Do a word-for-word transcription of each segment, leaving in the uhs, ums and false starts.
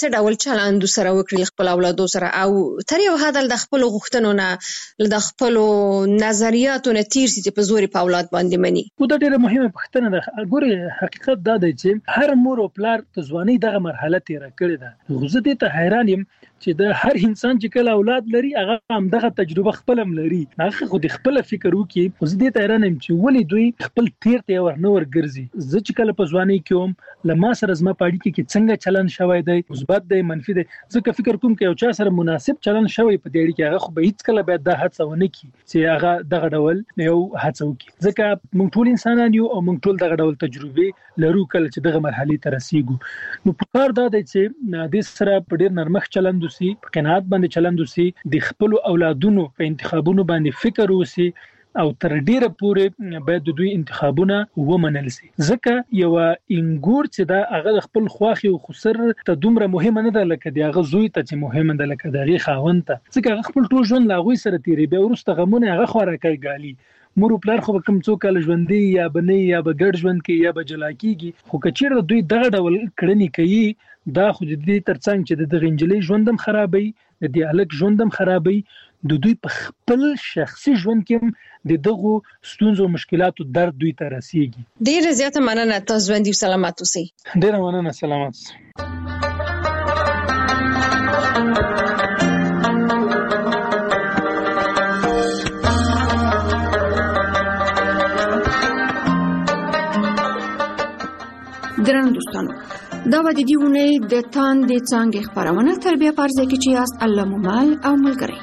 څه ډول چلند سره وکړي خپل اولادو سره، او تر یو حد د خپل غوښتنو نه د خپل نظریاتو نه تیر سي چې په زور په اولاد باندې مني. خو دا ډیره مهمه پوښتنه ده. ګوره حقیقت دا دی چې هر مور او پلار په ځواني دغه مرحله تیر کړې ده. خو زه دې ته حیران یم چې د هر انسان چې کله اولاد لري هغه هم دغه تجربه خپل هم لري، هغه خو د خپل فکر وکي. خو زه دې ته حیران یم چې ولې دوی خپل تیر ته ورنه ورګرځي. زه چې کله په ځواني کې وم لما سره زما پاړی کې څنګه چلن شوی دی، مثبت دی منفي دی، زه که فکر کوم کې یو چا سره مناسب چلن شوی په دې اړه کې هغه خو به هیڅ کله باید دا هڅه ونه کړي چې هغه دغه ډول یو هڅه وکړي. ځکه موږ ټول انسانان یو او موږ ټول دغه ډول تجربه لرو کله چې دغه مرحله ته رسیږو. نو په کار دا دی چې د سره په ډیر نرمښت چلند وسی، په قناعت باندې چلند وسی، د خپل اولادونو په انتخابونو باندې فکر وسی، او تر ډیره پورې باید د دوی انتخابونه ومنل شي. ځکه یو انګور چې دا هغه خپل خواخي او خسر ته دومره مهمه نه ده لکه دی هغه زوی ته چې مهمه ده لکه دغه خاوند ته. ځکه هغه خپل ټول ژوند لاغوي سره تیری به ورسته غمونه هغه خورا کوي ګالي. مور پلار خو کوم څوک کله ژوندۍ یا بنې یا به ګډ ژوند کې یا به جلا کیږي. خو کچیر دوی دغه ډول کړنی کوي دا خو د دې ترڅنګ چې د غنجلې ژوندم خرابوي، د دې الک ژوندم خرابوي، د دوی په خپل شخصي ژوند کې د دغه ستونزو او مشکلاتو درد دوی ته رسیږي. ډیره زیاته مننه، تاسو باندې سلامات اوسئ. ډیره مننه، سلامات. درنو دوستانو، دا و د دې اونۍ د تاندې څانګې خپرونه تربیه په ارزه کې چې یاست الله مو مل او ملګری.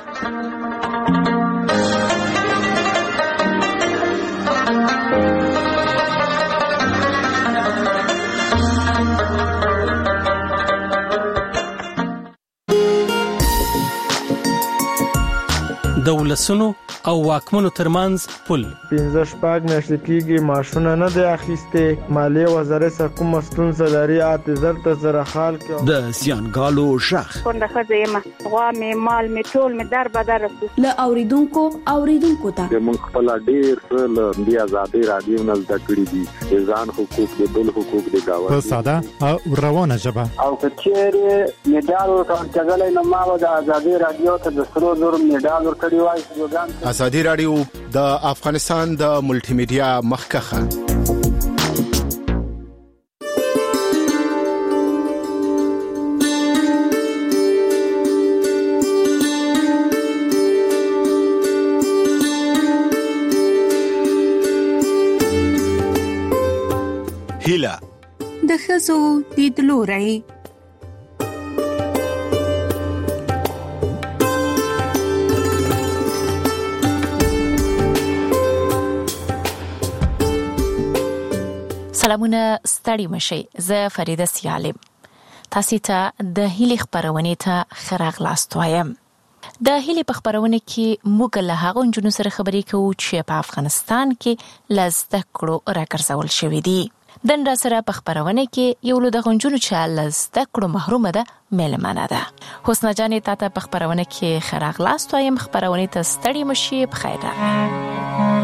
د ولسونو او واکمنو ترمنځ پل پنځه شپږ میاشتې کېږي ماشونه نه دی اخیستې. مالیې وزارت سره کومه ستونزه لري اته زر ته زره خال کې د سیانګالو شخ څنګه ښځه یم غوا مې مال مې ټول مې در بدر رسو له اوریدونکو اوریدونکو ته موږ خپل ډیر څه له دې آزادۍ راډیو نه زده کړي دي، ځان حقوق د بل حقوق د گاوند په ساده او روانه ژبه. او کچېره میډال ورکړل نو ما د آزادۍ راډیو ته د سرو زر میډال ورکړی وای. آزادۍ راډیو د افغانستان د ملټي میډیا مخکخه. هیله د ښځو لیدلوری. سلامونه، ستړي مشئ. زه فریده سیالم. تاسو ته د هیلې خبرونه ته خراغلاست وایم. د هیلې په خبرونه کې موږ له هغو نجونو سره خبرې کوو چې په افغانستان کې لزده کړو راګرځول شوې دي. دن را سره په خبرونه کې یو له دغه نجونو چې لزده کړو محرومه ده مېلمانه ده. حسنا جانې تاسو په خبرونه کې خراغلاست وایم. خبرونه ته ستړي مشئ. بخیر.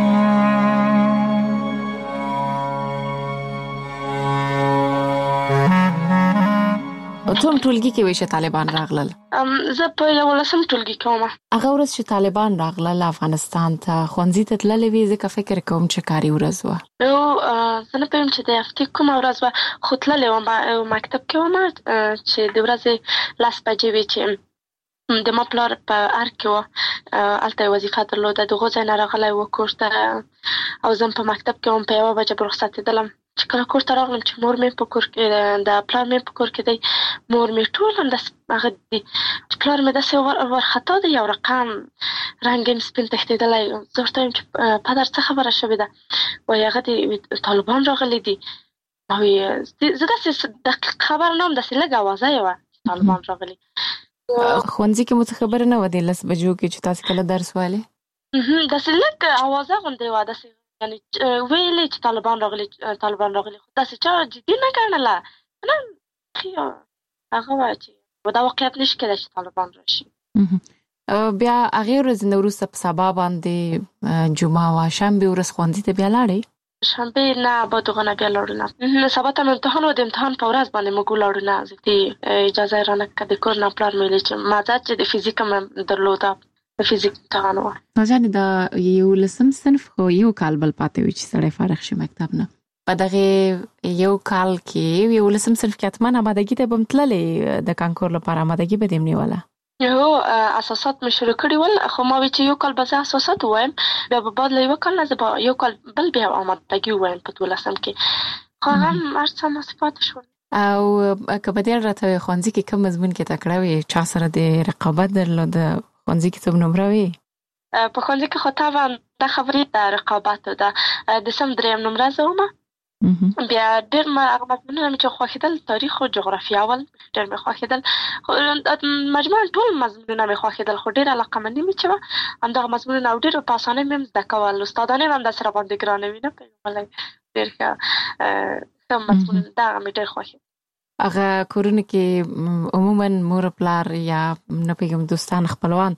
کوم ټولګي کې وای چې طالبان راغلل؟ ام زه په یو لسم ټولګي کې وم. هغه ورځ چې طالبان راغلل افغانستان ته ښوونځي ته تللې وې، ځکه فکر کوم چې کاري ورځ وه. نو زه نه پوهیم چې د هفتې کومه ورځ وه، خو تللې وم مکتب کې وم چې د ورځې لس بجې وې چې د ما پلار په ارګ کې وه، هلته یې وظیفه درلوده. د هغو ځای نه راغلی و کور ته، او زه په مکتب کې وم. په یوه بجه به رخصتېدلم چې کله کور ته راغلم چې مور مې په کور کې د پلار مې په کور کې دی، مور مې ټول همداسې هغه دي چې پلار مې داسې وارخطا دی، یو رقم رنګ یې سپین تښتېدلی. زه ورته وایم چې پدر څه خبره شوې ده؟ وایي هغه دي طالبان راغلي دي. زه داسې دقیق خبره نه وم، داسې لږ اوازه یې وه چې طالبان راغلي. ښوونځي کې مو څه خبره نه وه د لس بجو کې چې تاسې کله درس وایلې؟ داسې لږ اوازه غوندې وه، داسې یعنی ویلې چې طالبان راغلي طالبان راغلي خو داسې چا جدي نه ګڼله. نه هغه وایي چې دا واقعیت نشي کېدای چې طالبان راشي. بیا هغې ورځې نه وروسته په سبا باندې جمعه وه، شنبې ورځ ښوونځي ته بیا لاړې؟ شنبه نه با دوغانه بیا لاړو نه سبا ته امتحان و د امتحان په ورځ باندې موږ ولاړو نه زه اجازه رانه کړه د کور نه پلار مې ویلې چې ما ځه چې د فزیک هم درلوده د فزیک امتحان و نو جانې د یو لسم صنف خو یو کال بل پاتې وي چې سړی فارغ شي مکتب نه په دغه یو کال کې یو لسم صنف کې حتما آمادګي ته به هم تللې د کانکور لپاره آمادګي به دې هم نیوله یو اساسات مې شروع کړي ول خو ما وی چې یو کال به زه اساسات ووایم بیا به بعد له یو کال نه زه به یو کال بل بیا آمادګي ووایم په دولسم کې خو هم هر څه نصیبات شول او که بدیل راته ښوونځي کې کوم مضمون کې تکړه وي چا سره د رقابت درلوده ښوونځي کې څوک نمره وي په ښوونځي کې خو طبعا دا خبرې د رقابت ده د سم دریم نمره زه وم بیا ډېر ما هغه مضمونونه مې چې خوښېدل تاریخ او جغرافیه ول ډېر مې خوښېدل مجموعاً ټول مضمونونه مې خوښېدل خو ډېر علاقمندي مې چې وه همدغه مضمونونه او ډېر په اسانۍ مې هم زده کول استادانې هم همداسې راباندې ګرانه وي نه پوهېږم ډېر ښه ښه مضمونونه دغه مې ډېر خوښېدل هغه کورونه کې عموماً مور پلار یا نه پوهېږم دوستان خپلوان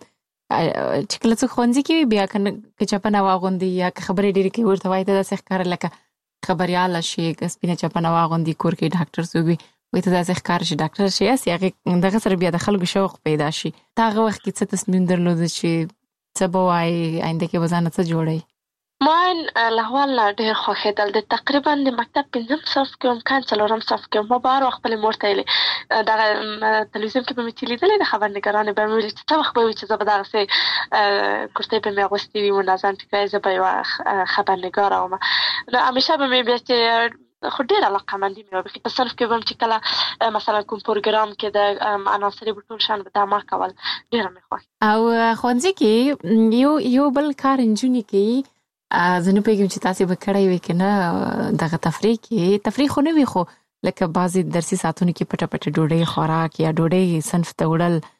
چې کله څوک ښوونځي کې وي بیا که چپنه واغوندي یا که خبرې ډېرې کوي ورته وایي ته داسې ښکاره لکه خبریاله شي سپینه چپنه واغوندي کور کې ډاکټر څوک وي وایي ته داسې ښکاره شي ډاکټر شي هسې هغې دغه سره بیا د خلکو شوق پیدا شي ته هغه وخت کې څه تصمیم درلوده چې څه به وایي آینده کې به ځانه څه جوړوي ما له اول نه ډېر خوښېدل د تقریبا د مکتب پنځم صنف کې وم کان څلورم صنف کې وم ما به هر وخت خپلې مور ته ویلې دغه تلویزیون کې به مې چې لیدلې د خبرنګارانې به مې ویلې چې څه وخت به وي چې زه به دغسې کورتۍ به مې اغوستې وي منظم ټیکری زه به یوه خبرنګاره وم نو همیشه به مې بیا چې خو ډېر علاقمندي مې وه په صنف کې به هم چې کله مثلا کوم پروګرام کې د عناصرې به ټول شیان به دا ما کول ډېره مې خوښ او ښوونځي کې یو یو بل کار نجونې کوي زه نه پوهېږم چې تاسې به کړی وي که نه دغه تفریح کې تفریح خو نه وي خو لکه بعضې درسي ساعتونو کې پټه پټه ډوډۍ خوراک یا ډوډۍ صنف ته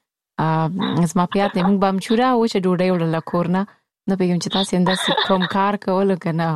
وړل زما په یاد دی موږ به همچوره وچه ډوډۍ وړله کور نه نه پوهېږم چې تاسې همداسې کوم کار کولو که نه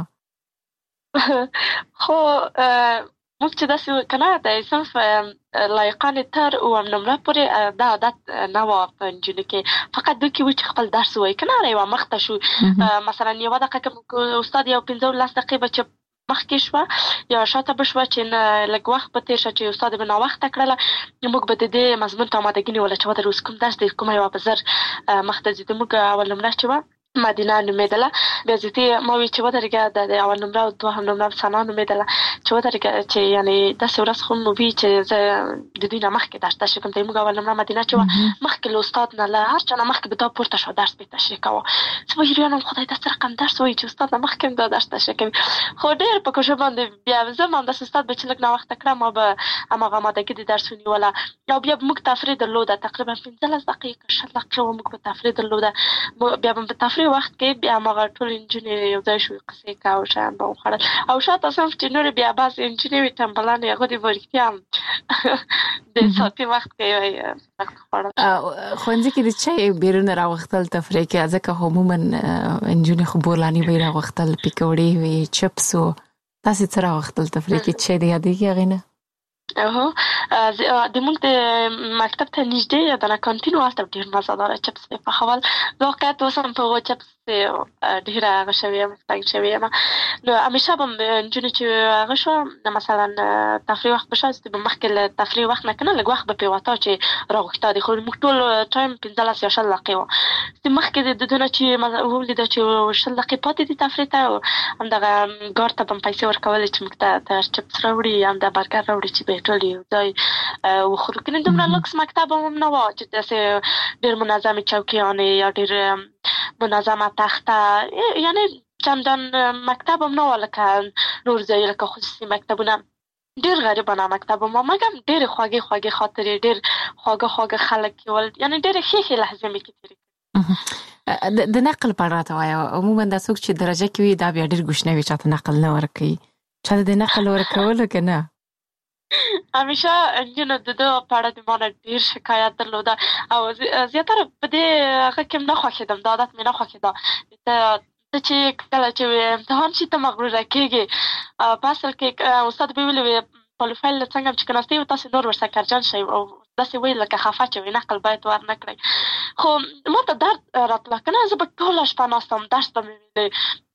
خو موږ چې داسې که نه د صنف لایقانې تر اووم نمره پورې دا عادت نه وه په نجونو کې فقط دوی کې و چې خپل درس ووایي که نه یوه مخته شو مثلا یوه دقیقه کې استاد یو پنځه لس دقیقې به چې مخکې شوه یا شاته به شوه چې لږ وخت به تېر شه چې استاد به ناوخته کړله موږ به د دې مضمون ته آمادګي نیوله چې ودر اوس کوم درس دی کومه یوه به زر مخته ځي موږ اول نمره چې وه مدینه نومېدله بیا زیاتې ما وی چې ودرېږه د اول نمره او دوهم نمره ثنا نومېدله چې ودرېږه چې یعنې داسې ورځ خو مو وي چې زه د دوی نه مخکې درس تشریح کوم ته موږ اول نمره مدینه چې وه مخکې له استاد نه له هر چا نه مخکې به دا پورته شوه درس به یې تشریح کوه زه به حیران وم خدای دا څه رقم درس وایي چې استاد نه مخکې هم دا درس تشریح کوي خو ډېر په کوشش باندې بیا زه هم همداسې استاد به چې لږ ناوخته کړه ما به هماغه آمادګي د درس ونیوله او بیا به موږ تفریح درلوده تقریبا پنځلس دقیقې شل دقیقې وه موږ به تفریح درلوده بیا به په تفریح وخت کې بیا هماغه ټول نجونې یو ځای شوې قصې کوه او شیان به وخوړل او شاته صنف چې نورې بیا بعضې نجونې وي ټمبلانې هغوی دې به رښتیا هم د ساعتي وخت کې خوړل ښوونځي کې د چای بیرونه راوختل تفریح کې ځکه عموما نجونې خو بولاني به یې راوختل پیکوړې وي چپس و تاسې څه راوختل تفریح کې چای دې یادېږي هغې نه هو د موږ د مکتب ته نږدې دغه کانتین و هلته ډېر مزهداره چپس مې پخول زه واقعیت اوس هم په هغو چپس ډېره هغه شوې یم تنګ شوې یم نو همیشه به نجونې چې هغه شوه مثلا تفریح وخت به شوه چې به مخکې له تفریح وخت نه که نه لږ وخت به پرې وته چې راغوښته دي خو موږ ټول ټایم پنځلس یا شل دقیقې وه چې مخکې د دونه چې ولیده چې شل دقیقې پاتې دي تفریح ته همدغه ګارد ته به م پیسې ورکولې چې موږ ته چپس راوړي همدا برګر راوړي چې به یې ټول یو ځای وخورو که نه دومره لوکس مکتب هم نه وه چې داسې ډېر منظمې چوکیانې یا ډېر منظمه تخته یعنې چندان مکتب هم نه وه لکه نور ځای لکه خصوصي مکتبونه ډېر غریبانه مکتب هم وه مګر ډېرې خوږې خوږې خاطرې ډېر خواږه خواږه خلک یې ول یعنې ډېرې ښې ښې لحظې مې کې تېرې کړې د نقل په اړه راته وایه عموما دا څوک چې درجه کې وي دا بیا ډېر ګوشنه وي چاته نقل نه ورکوي چاته د نقل ورکولو که نه همیشه نجونو د ده په اړه د ما نه ډېر شکایت درلوده او زیاتره په دې هغه کې هم نه خوښېدم دا عادت مې نه خوښېده ته چې کله چې امتحان شي ته مغروره کېږې په اصل کې استاد به ویلې وي پروفایل څنګه هم چې کېناستې وي تاسې نور ورسره کرجن شئ او داسې ویل لکه خفه چې وي نقل باید ور نه کړئ خو ما ته درد راتله که نه زه به ټوله شپه ناست وم درس به مې ویلې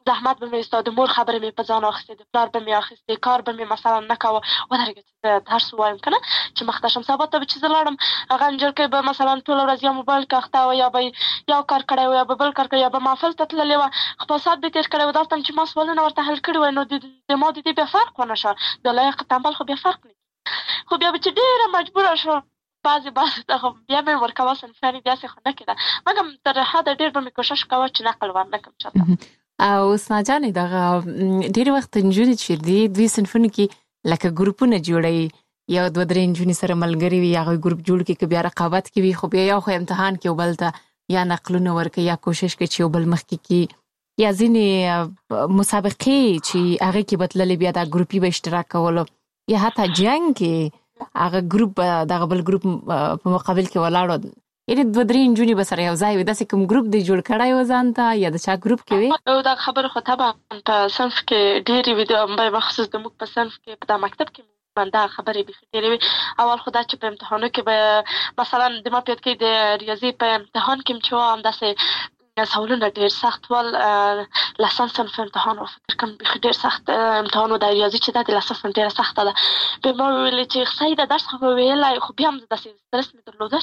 زحمت به مې ایسته، د مور خبرې مې په ځان اخیستې، د پلار به مې اخیستې، کار به مې مثلا نه کوه، ودرېږه چې زه درس ووایم که نه چې مخته شم. سبا ته به چې زه لاړم هغه نجلکۍ به مثلا ټوله ورځ یا موبایل کې اخته وه، یا به یو کار کړی و، یا به بل کار کړی، یا به محفل ته تللې وه، خپل ساعت به تېر کړی و. دلته چې ما سوالونه ورته حل کړي وای نو د ما د دې بیا فرق ونه شه، د لایق تنبل خو بیا فرق نه کړي. خو بیا به چې ډېره مجبوره شوه بعضې بعضې ته خو بیا مې ورکوه صنفیانې داسې خو نه کېده، مګر تر حده ډېر به مې کوشش کوه چې نقل ور نه کړم چاته. او اسنا جانې دغه ډېر وخت نجونې چې دي دوی صنفونو کې لکه ګروپونه جوړوي، یو دوه درې نجونې سره ملګري وي، هغوی ګروپ جوړ کړي، که بیا رقابت کې وي، خو بیا یو خو امتحان کې یو بل ته یا نقلونه ورکوي یا کوشش کوي چې یو بل مخکې کړي، یا ځینې مسابقې چې هغې کې به تللې بیا دا ګروپي به اشتراک کولو، یا حتی جنګ کې هغه ګروپ به دغه بل ګروپ په مقابل کې ولاړو، یعنې دوه درې نجونې به سره یو ځای وي. داسې کوم ګروپ دی جوړ کړی و ځان ته یا د چا ګروپ کې وي؟ دا خبرې خو طبعا په صنف کې ډېرې وي، د مخصوص د موږ په صنف کې په دا مکتب کې دا خبرې بیخي ډېرې وي. اول خو دا چې په امتحانو کې به مثلا د ما په یاد کې د ریاضي په امتحان کې چې وه همداسې سوالونه ډېر سخت ول. لسم صنف امتحان و، فکر کوم بیخي ډېر سخت امتحان و، د ریاضي چې دا د لسم صنف ډېره سخته ده. بیا ما وویلې چې صحیح ده درس خو به ویلی، خو بیا هم داسې سترس مې درلوده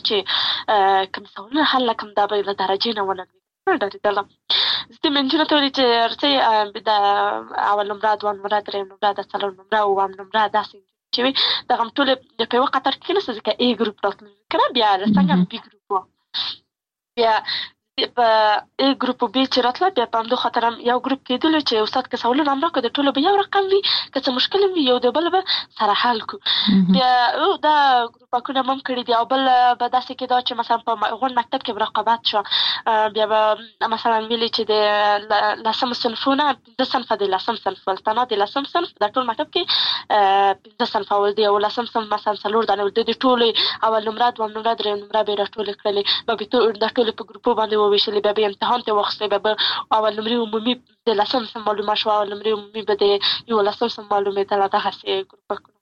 چې کوم سوالونه حل کړم دا به له درجې نه ولګېږم، ډارېدلم. زه مې نجونو ته ویلې چې ارڅۍ د اول نمره، دوه نمره، درېیم نمره، د څلور نمره، اووم نمره داسې چې وي دغه هم ټولې په یوه قطار کې کېناستو، ځکه ای ګروپ راتلل که نه، بیا څنګه هم بي ګروپ و، بیا په ای ګروپ و بي چې راتله بیا په همدو خاطر هم یو ګروپ کېدلو چې استاد که سوالونه هم راکړو د ټولو به یو رقم وي، که څه مشکل هم وي یو د بل به سره حل کړو. بیا دا ګروپکونه هم هم کړي دي. او بل به داسې کېده چې مثلا په غونډ مکتب کې به رقابت شوه، بیا به مثلا ویلي چې د لسم صنفونه پنځه صنفه د لسم صنف ول، تنها د لسم صنف د ټول مکتب کې پنځه صنفه ول، د یولسم صنف مثلا څلور دانې ول، د دې ټولې اول نمره، دویم نمره، درېیم نمره به یې راټولې کړلې، به دا ټولې په ګروپو باندې وویشلې، بیا به امتحان ته واخیستې، بیا به اول نمرې عمومي د لسم صنف معلومه شوه، اول نمرې عمومي به د یولسم صنف معلومېدله. دغسې ګروپکونه.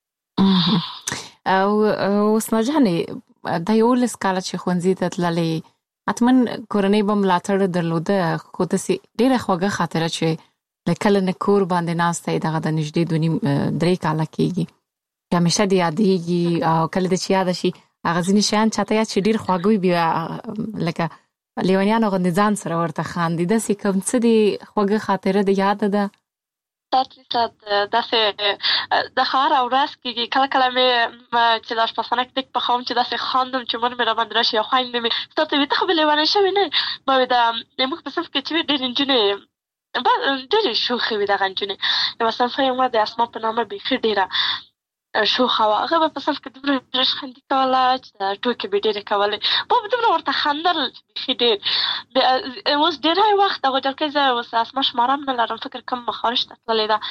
او حسنا جانې دا یولس کاله چې ښوونځي ته تللې، حتما کورنۍ به ملاتړ درلوده، خو داسې ډېره خوږه خاطره چې له کله نه کور باندې ناسته یې دغه د نږدې دوه نیم درې کاله کېږي، چې همیشه دې یادېږي، او کله دې چې یاده شي هغه ځینې شیان چاته یاد چې ډېر خواږه وي، بیا لکه لیونیانو غوندې ځان سره ورته خاندي. داسې کوم څه دې خوږه خاطره د یاده ده؟ صد فیصد داسې د هره ورځ کېږي. کله کله مې چې د اشپزخانه کې دیګ پخوم چې داسې خاندم چې مور مې راباندې راشي، یا خویندې مې ستا ته وي ته خو به لیونۍ شوې نه یې. ما وې د موږ په صنف کې چې وي ډېرې نجونې ډېرې شوخې وي، دغه نجونې یوه صنفه یې وه د اسما په نامه بیخي ډېره شوخه وه، هغه به په صنف کې دومره ریشخندي کوله چې ټوکې به ډېرې کولې، ما به دومره ورته خندل چې بیخي ډېر. اوس ډېری وخت دغه جلکۍ زه اوس اسما شماره هم نه لرم، فکر کوم خارج ته تللې ده.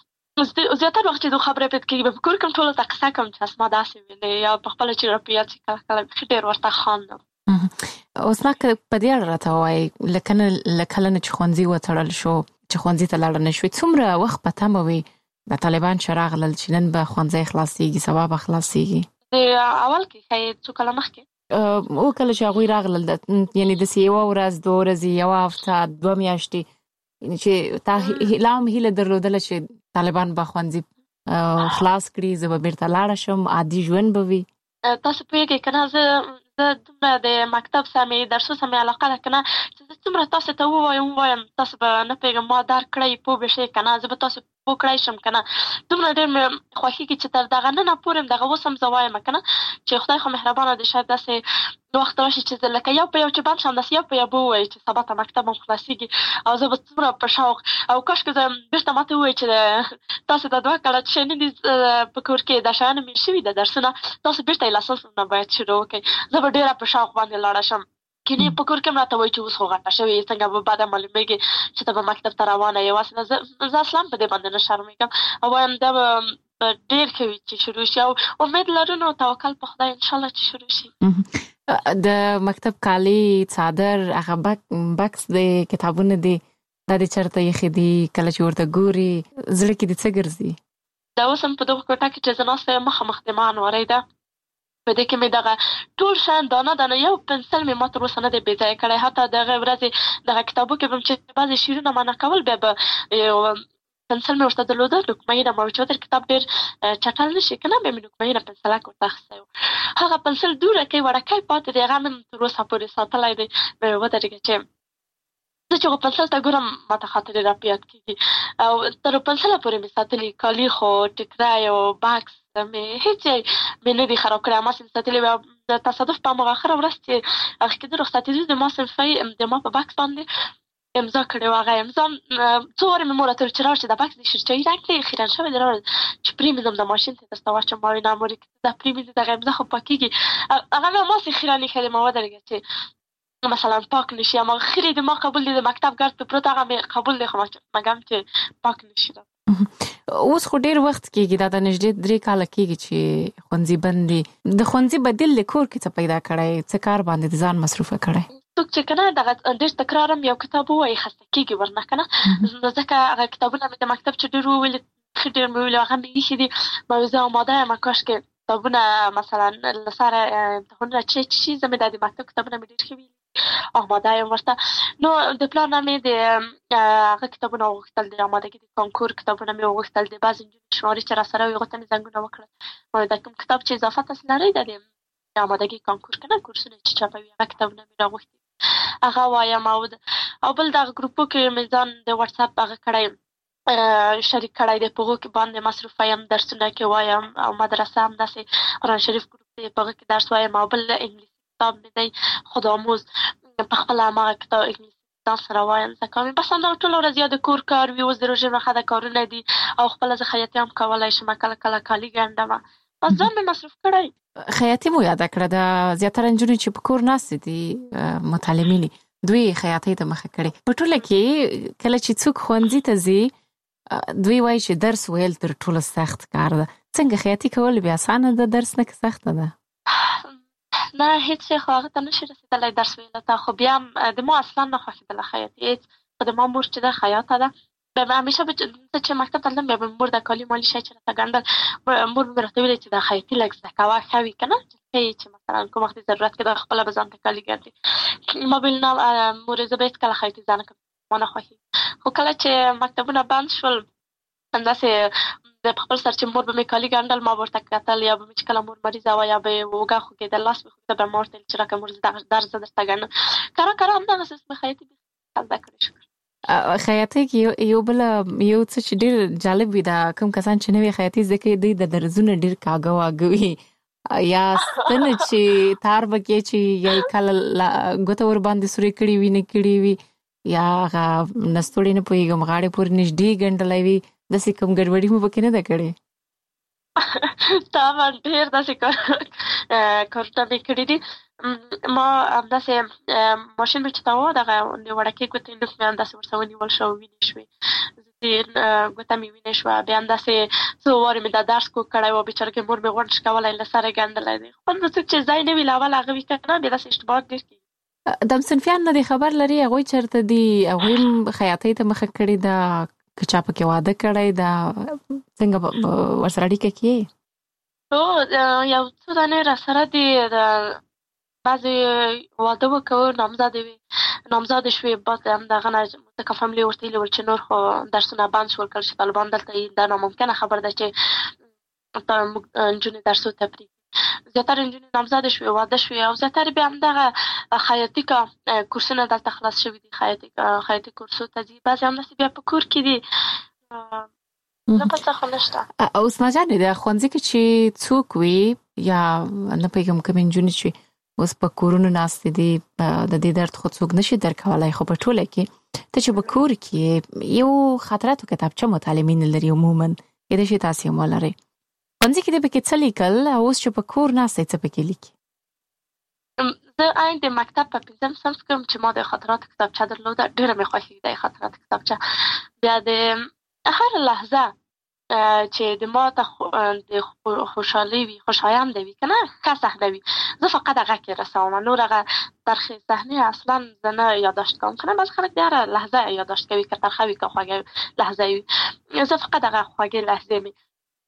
زیاتره وخت چې د خبرې پېد کېږي به په کور کې هم ټولو ته قصه کوم چې اسما داسې ویلې، یا په خپله چې راپه یاد شي کله کله بیخي ډېر ورته خاندم. اوس ما که په دې اړه راته ووایې، له کله نه چې ښوونځي وتړل شو، چې ښوونځي ته لاړه نه شوې، څومره وخت په تمه وې د طالبان چې راغلل چې نن به ښوونځی خلاصېږي، سبا به خلاصېږي؟ د اول کې ښایي څو کاله مخکې او کله چې هغوی راغلل، یعنې داسې یوه ورځ، دوه ورځې، یوه هفته، دوه میاشتې، چې تا لا هم هیله درلودله چې طالبان به ښوونځي خلاص کړي، زه به بیرته لاړه شم، عادي ژوند به وي؟ تاسو پوهېږئ که نه، زه زه دومره د مکتب سره مې درسو سره مې علاقه ده که نه، چې زه څومره تاسو ته ووایم ووایم تاسو به نه پوهېږم ما درک کړی پوه به شئ که نه، زه به تاسو پوه کړی شم که نه. دومره ډېر مې خوښېږي چې تر دغه ننه پورې هم دغه اوس هم زه وایم که نه چې خدای خو مهربانه دی، شاید داسې وخت راشي چې زه لکه یو په یو چې بند شم، داسې یو په یو به ووایي چې سبا ته مکتب هم خلاصېږي، او زه به څومره په شوق، او کاشکې زه بېرته ما ته ووایي چې تاسو دا دوه کاله چې شیانې دي په کور کې دا شیان مې شوي ده درسونه، تاسو بېرته یې له اساس نه باید شروع وکړئ، زه به ډېره په شوق باندې لاړه شم. کینې په کور کې هم راته وایي چې اوس خو غټه شوې، څنګه به بعده معلومېږي چې ته به مکتب ته روانه یې. واسې زه اصلا په دې باندې نه شرمېږم، او وایم دا به ډېر ښه وي چې شروع شي، او امید لرو نو توکل په خدای انشاءالله چې شروع شي. د مکتب کالي، څادر، هغه بکس دی، کتابونه دي، دا دې چېرته ایښي دي؟ کله چې ورته ګوري زړه کې دې څه ګرځي؟ دا اوس هم په دغه کوټه کې چې زه ناسته یم، مخامخ د ما انوارۍ ده، په دې کې مې دغه ټول شیان دانه دانه یو پنسل مې ما تر اوسه نه دی بې ځایه کړی. حتی دغه ورځې دغه کتابو کې به م چې بعضې شعرونه معنا کول بیا به یو پنسل مې ورته درلوده نکمهینه ما چې ودر کتاب ډېر چټل نه شي که نه بیا مې نکمهینه پنسلک ورته اخیستی و. هغه پنسل دوره کې وړکی پاتې دی هغه مې تر اوسه پورې ساتلی دی. ودرېږه چې زه چې هغه پنسل ته ګورم ماته خاطرې را په یاد کېږي او تر پنسله پورې مې ساتلي کالي خو ټیکری او بکس مې هېڅ یې مې نه دي خراب کړی. ما چې ساتلي وي د تصادف په هماغه اخره ورځ چې هغه کېده رخصتېدو د ما صنفۍ د ما په بکس باندې امضا کړې وه. هغه امضا څو وارې مې مور راته وویل چې راوړه چې دا بکس د شیرچایي رنګ دی خیرن شوی دی راوړه چې پرېمینځم د ماشین ته درته واچوم. ما وایي نه مورې دا پرېمینځي دغه امضا خو پاکېږي. هغه مې هماسې خیرن ایښی دی. ما ودرېږه چې مثلا پاک نشي هماغه خیرې د ما قبول دی د مکتب ګرد په پروت هغه مې قبول دی خو مګم چې پاک نشي. اوس خو ډېر وخت کېږي دا د نږدې درې کاله کېږي چې ښوونځي بند دي. د ښوونځي بدیل د کور کې څه پیدا کړی څه کار باندې د ځان مصروفه کړی؟ څوک چې که نه دغه ډېر تکرار هم یو کتاب ووایي خسته کېږي ورنه که نه نو ځکه هغه کتابونه مې د مکتب چې ډېر وویلي ښه ډېر مې ویلي هغه مې ایښي دي. ما وایي زه آماده یم کاشکې کتابونه مثلا له سره امتحانونه چې شي زه مې دا د مکتب کتابونه مې ډېر ښه ویلي آماده یم ورته. نو د پلار نه مې د هغه کتابونه وغوښتل د آمادګي د کانکور کتابونه مې وغوښتل د بعضې نجونې شماري چې را سره وي هغو ته مې زنګونه وکړل. ما د کوم کتاب چې اضافه تاسې لرئ د د آمادګي کانکور که نه کورسونه چې چاپوي هغه کتابونه مې را غوښتي هغه وایم. او بل دغه ګروپو کې مې ځان د وټساپ هغه کړی شریک کړی دی په هغو کې باندې مصروفه یم درسونه کې وایم او مدرسه همداسې قرآن شریف ګروپ دی په هغه کې درس وایم. او بل انګلیسي کتاب مې دی خودآموز په خپله هماغه کتاب انګلیسي ځان سره وایم زده کوم. بس همدغه ټوله ورځ یا د کور کار وي اوس د روژې مخه د کارونه دي او خپله زه خیاطي هم کولی شم کله کله کالي ګنډمه بس ځان مې مصروف کړی. خیاطي مو یاده کړه د زیاتره نجونې چې په کور ناستې دي متعلمینې دوی خیاطۍ ته مخه کړې. په ټوله کې کله چې څوک ښوونځي ته ځي دوی وایي چې درس ویل تر ټولو سخت کار ده. څنګه خیاطي کول بیا اسانه ده درس نه که سخته ده؟ نه هیڅ شی خو هغه ته نشي رسېدلی درس ویلو ته خو بیا هم د ما اصلا نه خوښېدله خیاطي هېڅ. خو د ما مور چې ده خیاطه ده بیا به همیشه به زه چې مکتب ته تلم بیا به مور د کالي مالي شی چې راته ګنډل مور به مې راته ویلې چې دا خیاطي لږ زده کوه ښه وي که نه چې چې مثلا کوم وخت ضرورت کې ده خپله به ځان ته کالي ګنډي. ما به ویل نه مورې زه به هېڅکله خیاطي زده نه کړم ما نه خوښېږي. خو کله چې مکتبونه بند شول همداسې د خپل سر چې مور به مې کالي ګنډل ما به ورته کتل یا به مې چې کله مور مریضه وه یا به یې اوږه خوږېدل لاس مې خوږېده بیا ما ورته ویل چې راکړه مور زه درس زه درته ګنډم. کره کره همدغسې مې خیاطي زده کړې شکر. خیاطۍ کې یو بل یو څه چې ډېر جالب وي دا کوم کسان چې نوې خیاطي زده کوي دوی د درزونه ډېر کاږه واږه وي یا ستنه چې تار به کې چې یا یې کله ګوته ور باندې سورې کړي وي نه کړي وي یا هغه نستوړې نه پوهېږم غاړې پورې نږدې ګنډلی وي داسې کوم ګډوډي مو پکې نه ده کړې؟ طبعا ډېر داسې کارونه مې کړي دي. ما همداسې ماشین مې چې تاوه دغه د وړکۍ ګوتې نوک مې همداسې ورسره ونیول شو وینې شوې ګوته مې وینې شوه. بیا همداسې څو وارې مې دا درس کوږ کړی و بېچارګۍ مور مې غونډ کولی له سره ګنډلی دی. خپل به څوک چې ځای نه وي له اول هغه وي که نه بیا داسې اشتباهات ډېر کېږي. د همصنفیان نه دې خبر لري هغوی چېرته دي هغوی هم خیاطۍ ته مخه کړې ده که چا پکې واده کړی ده څنګه ورسره اړیکه کې یې؟ هو یو څو دانې راسره دي بعضې واده وکړو نامزادې وې نامزادې شوې بعد همدغه نه ځکه فاملي ورته ویلي ول چې نور خو درسونه بند شول کله چې طالبان دلته یي دا ناممکنه خبره ده چې موږ نجونې درسو ته پرېږدي. زیاتره نجونې نامزادې شوې واده شوې او زیاتره بیا همدغه خیاطي کا کورسونه دلته خلاص شوي دي خیاطي خیاطي کورسو ته ځي بعضې همداسې بیا په کور کې دي نه په څه خو نشته. عثمان جانې د ښوونځي کې چې څوک وي یا نه پوهېږم کومې نجونې چې اوس په کورونو ناستې دي د دې درد خو څوک نشي درکولی خو په ټوله کې ته چې په کور کې یو خاطراتو کتابچه متعلمین لري عموما کېدای شي تاسې هم ولرئ ښوونځي کې دې پکې څه لیکل او اوس چې په کور ناستئ څه پکې لیکي؟ زه عین د مکتب په پنځم صنف کې چې ما د خاطراتو کتابچه درلوده ډېره مې خوښېږي د خاطراتو کتابچه. بیا د هر لحظه چې د ما ته د خوشحالۍ وي خوشایند وي که نه ښه صحنه وي زه فقط هغه کې رسوم نور هغه ترخې صحنې اصلا زه نه یادداشت کوم که نه بعضې خلک د هره لحظه یادداشت کوي که ترخه وي که خوږه لحظه وي زه فقط هغه خوږې لحظې مې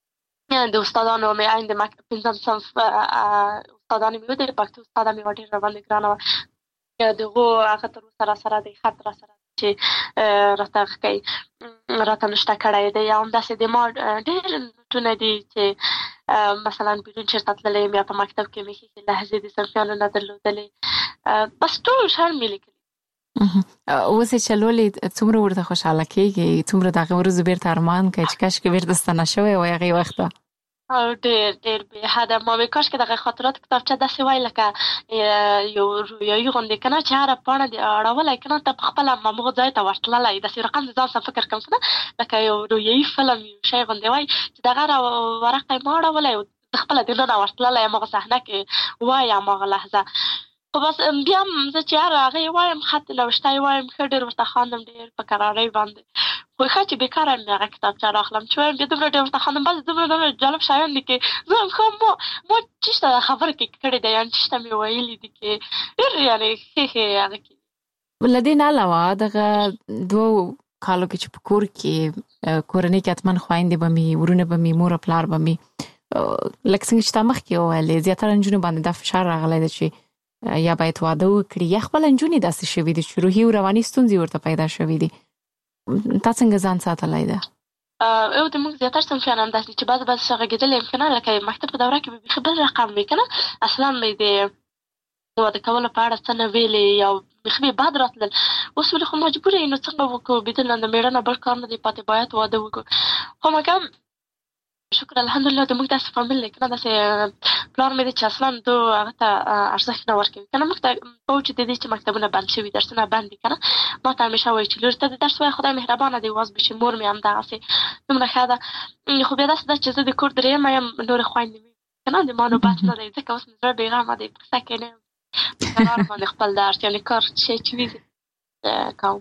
د استادانو مې عین د مکتب پنځم صنف استادانې مې ودې پښتو استاده مې ډېر راباندې ګرانه وه. دغو هغه تر اوسه راسره دی، خط راسره چې راته ښکوي راته نشته کړی دی. او همداسې د ما ډېر نوټونه دي چې مثلا بیرون چېرته تللی یم یا په مکتب کې مې ښې لهجې د صنفیانو نه درلودلې، بس ټول شیان مې لیکلي. اوس یې چلولې څومره ورته خوشحاله کېږي؟ څومره د هغې ورځو بیرته ارمان کوي چې کاشکې بیرته ستنه شوی وای هغې وخته؟ او ډېر ډېر بې حده ما وایي کاشکې دغه خاطراتو کتابچه داسې وای لکه یو رویایي غوندې که نه چې هره پاڼه دې اړولی که نه ته په خپله هماغه ځای ته ورتللی، داسې رقم د ځان سره فکر کوم که نه لکه یو رویایي فلم یو شی غوندې وای چې دغه هره ورقه یې ما اړولی او زه خپله دننه ورتللی هماغه صحنه کې وای هماغه لحظه. خو بس بیا هم زه چې هر هغه یې وایم خط نوشته یې وایم ښه ډېر ورته خاندم ډېر په کرارۍ باندې. خو ښه چې بېکاره مې هغه کتابچه راخلم چې وایم بیا دومره ډېر ورته خاندم بس دومره دومره جالب شیان دي کې زه وایم ښه ما ما چېشته دا خبره کې کړې ده یعنې چېشته مې ویلي دي کې ډېر یعنې ښې ښې هغه کې. له دې نه علاوه دغه دوو کالو کې چې په کور کې کورنۍ کې حتما خویندې به مې ورونه به مې مور او پلار به مې لکه څنګه چې تا مخکې وویلې زیاتره نجونو باندې دا فشار راغلی ده چې یا باید واده وکړي یا خپله نجونې داسې شوي دي چې روحي او رواني ستونزې ورته پیدا شوي دي. تا څنګه ځان ساتلی ده؟ او د موږ زیاتر صنفیان همداسې چې بعضې بعضې څه غږېدلی یم که نه لکه مکتب په دوره کې به بیخي بل رقم وي که نه اصلا مې د واده کولو په اړه څه نه ویلې یا بیخي مې بد راتلل. اوس ولې خو مجبوره یې نو څنګه وکړو بېدل د مېړه نه بل کار نه دی پاتې باید واده وکړو. خو مګم شکر الحمدلله د موږ داسې فامیل دی که نه داسې پلار مې دی چې اصلا دو هغه ته ارزښت نه ورکوي که نه. موږ ته باوجود د دې چې مکتبونه بند شوي درسونه بند دي که نه ما ته همیشه وایي چې لور ته د درس وایه خدای مهربانه دی واز بشي. مور مې همدغسې دومره ښه ده. خو بیا داسې ده چې زه د کور درېیمه یم نورې خویندې مې که نه د ما نوبت نه دی ځکه اوس مې زړه بېغمه دی په قصه کې نه یم په قرار باندې خپل درس یعنې کار شی چې وي کوم.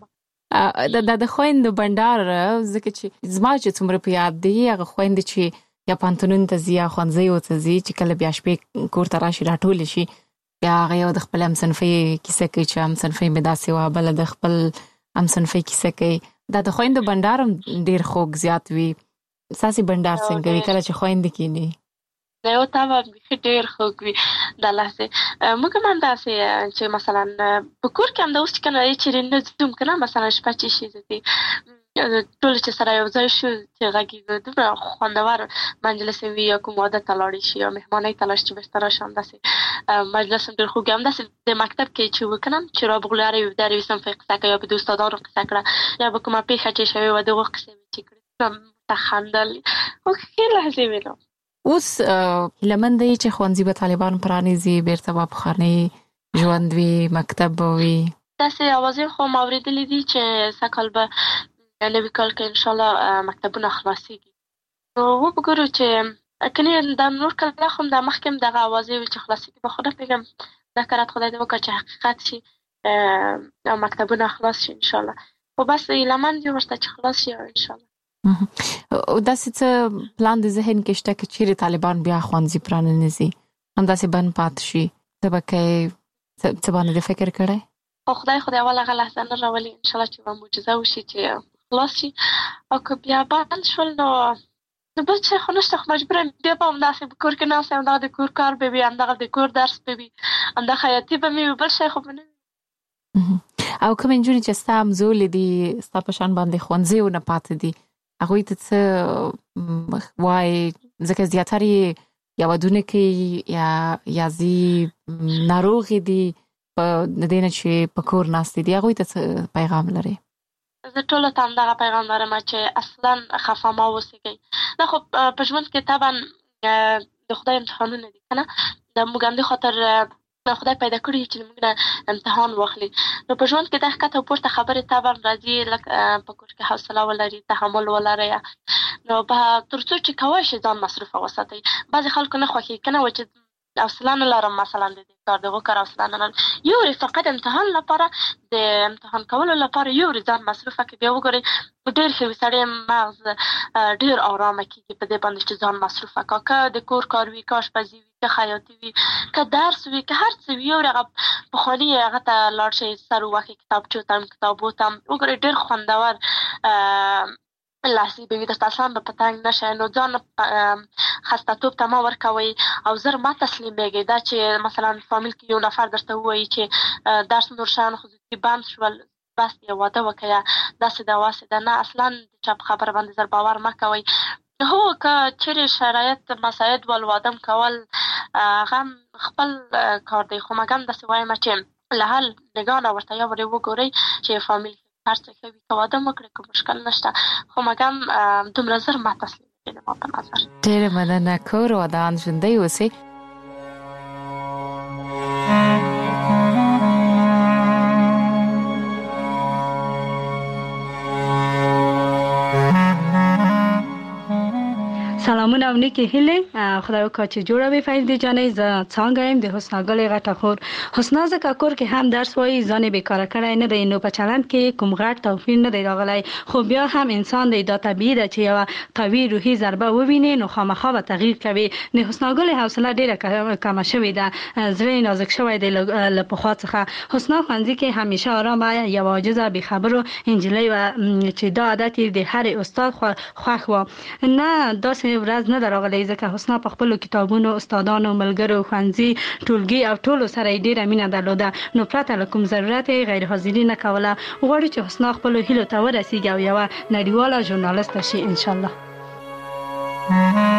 دا د خویندو بنډار ځکه چې زما چې څومره په یاد دی هغه خویندې چې یا پانتونون ته ځي یا ښوونځیو ته ځي چې کله بیا شپې کور ته راشي راټولې شي بیا هغه یو د خپل همصنفۍ کیسه کوي چې همصنفۍ مې داسې وه بله د خپل همصنفۍ کیسه کوي. دا د خویندو بنډار هم ډېر خوږ زیات وي. ستاسې بنډار څنګه وي کله چې خویندې کښېني؟ یو طبعا بیخي ډېر خوږ وي دا لحظې. موږ هم همداسې چې مثلا په کور کې هم د اوس چې که نه چېرې نه ځوم که نه مثلا شپه چې شي زه دې ټول چې سره یو ځای شو چې غږېږو دومره خوندور مجلس وي یا کوم واده ته لاړې شي یا مهمانۍ ته لاړ شي چې بېرته راشي همداسې مجلس هم ډېر خوږ وي. همداسې د مکتب کې چې وو که نه چې رابغلو هر یو د هر یوې صنفۍ قصه کوي یا به د استادانو قصه کړه یا به کومه پېښه چې شوې وه د هغو قصې مې چې کړې ورته خندل خو ښې لحظې وې نو. اوس هیلهمند دی چې ښوونځي به طالبان پرانیزي بیرته به پخوانی ژوند وي مکتب به وي؟ داسې اوازې خو ما اورېدلي دي چې سږ کال به نوي کال کې انشاءالله مکتبونه خلاصېږي. نو وګورو چې کنې دا نور کله خو دا مخکې هم دغه اوازې وي چې خلاصېږي به خو نه پوهېږم دا کرات خدای دې وکړه چې حقیقت شي او مکتبونه خلاص شي انشاءالله. خو بس هیلهمند یو ورته چې خلاص شي انشاءالله. داسې څه پلان د ذهن کې شته که چیرې طالبان بیا ښوونځي پرانیزي همداسې بند پاتې شي ته به کوې څه باندې د فکر کړی؟ خو خدای خو د اول هغه لحظه نه راولي انشاءالله چې یوه معجزه وشي چې خلاص شي او که بیا بند شول نو نو بل څه خو نشته خو مجبوره بیا به همداسې په کور کې ناست یم همدغه د کور کار به وي همدغه د کور درس به وي همدغه خیاطي به مې وي بل شی خو به نه وي. او کومې نجونې چې ستا همزولې دي ستا په شان باندې ښوونځیو نه پاتې دي هغوی ته څه وایي ځکه زیاتره یې یا ودونه کوي یا یا ځي ناروغې دي په د دې نه چې په کور ناستې دي هغوی ته څه پیغام لرې؟ زه ټولو ته همدغه پیغام لرم چې اصلا خفه مه اوسېږئ. دا خو په ژوند کې طبعا د خدای امتحانونه دي که نه د موږ همدې خاطر خدای پیدا کړي چې موږ نه امتحان واخلي. نو په ژوند کې د ښکته او پورته خبرې طبعا راځي لکه په کور کې حوصله ولري تحمل ولرئ نو به تر څو چې کولی شي ځان مصروفه وساتئ. بعضې خلکو نه خوښېږي که نه وایي چې حوصله نه لرم مثلا د دې کار د هغو کار حوصله نه لرم یورې فقط امتحان لپاره د امتحان کولو لپاره یورې ځان مصروفه کړي بیا وګورئ ډېر ښه وي سړی مغز ډېر ارامه کېږي په دې باندې چې ځان مصروفه کړه که د کور کار وي که اشپزي وي که خیاطي وي که درس وي که هر څه وي یورې هغه پخواني هغه ته لاړ شئ سر ووهئ کتابچو ته هم کتابو ته هم وګورئ ډېر خوندور لاسي به د تاسو په پتنګ نشه نو ځان خستاتوب ته ما ورکوي او زر ما تسلیمېږي دا چې مثلا فامیل کې یو نفر درته وایي چې درس نور شان خصوصي بند شول بس یو واده وکړه داسې دا واسه ده نه اصلا چې په خبره باندې زر باور ما کوي هو که چیرې شرایط مساعد ول وادم کول غم خپل کار دی خو مګم داسې وایم چې له حل نگاه ورته یا ورې وګورئ چې فامیل هر څه کوي که واده وکړي که مشکل نشته خو مګم دومره زر ما تسلیم کړي ما په نظر ډېره مننه کور ودان ژوندی اوسئ سلامونه او نیکی هیله خدای وکړي چې جوړه وي فایده جانې ز څنګه يم د حسنا ګلې غټه خور حسنا زکه کور کې هم درس وایي ځان به کار کړای نه دی نو په چلند کې کوم غټ توفیر نه دی راغلی خو بیا هم انسان دی دا طبيعي ده چې یو قوي روحي ضربه وویني نو خامخا به تغییر کوي نه حسنا ګلې حوصله ډیره کم شوې ده زړه نازک شوی دی له پخوا څخه حسنا خانځي کې همیشه آرامه یو عاجزه به خبرو انجلۍ و چې دا عادت د هر استاد خوښ و نه داسې ورځ نه دراغلی ځکه حسنا په خپل کتابونو استادانو ملګرو ښوونځي ټولګي او ټولو سره ډیره مینه درلوده نو پرته له کوم ضرورت غیر حاضري نه کوله غواړي چې حسنا خپل هیلو ته ورسیږي او یو نړیواله ژورنالیست شي ان شاء الله